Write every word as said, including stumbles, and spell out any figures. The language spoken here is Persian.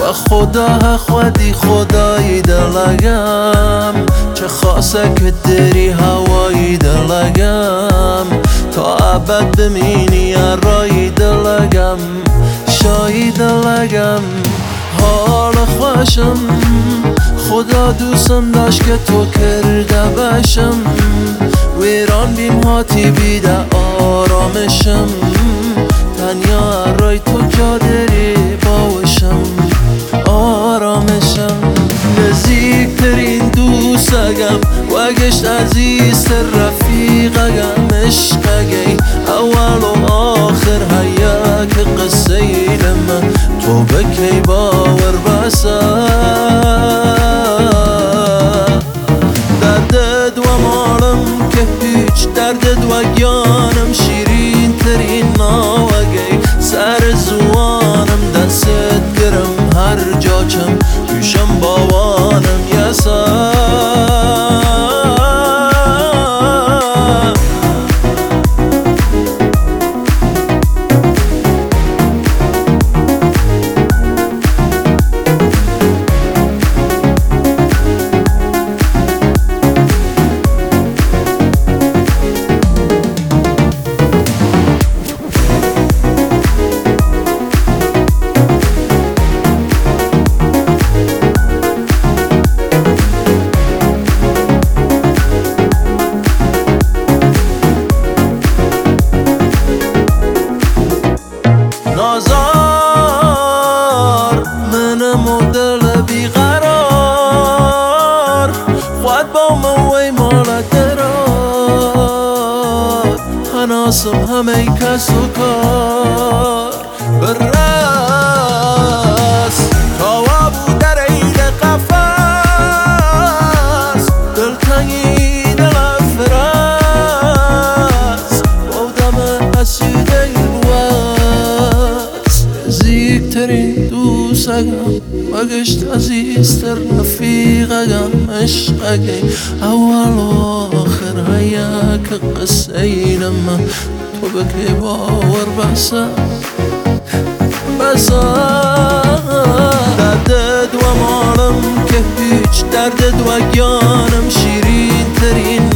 یا خدا خودی خدای دلگم چه خاصه که دری هوای دلگم تا ابد بمینی رای دلگم شای دلگم حال خوشم خدا دوستم داشت که تو کرده باشم ویران بیم هاتی بیده آرامشم تنیا رای تو جا داری باوشم آرامشم نزدیکترین دوستگم و گشت عزیزتر رفیقگم عشقگی اول و آخر هیا که قصه من تو بکی باور بسا دردت و مالم که هیچ دردت و گیانم شیرین ترین ناوگی سر زوانم دستت گرم هر جا چم پیشم باوانم یسا نازار منم و دل بیقرار خود با موی مال دراد هناسم همه کس و کار برس کاوابو در عید قفص دلتنگی دل فرس بودم حسیده نزدیکترین دوستگم و گشت عزیزتر رفیقگم عشقگی اول و آخر هیا که قصه من تو بکی باور بسا بسا دردت و مالم که هیچ دردت و گیانم شیرین ترین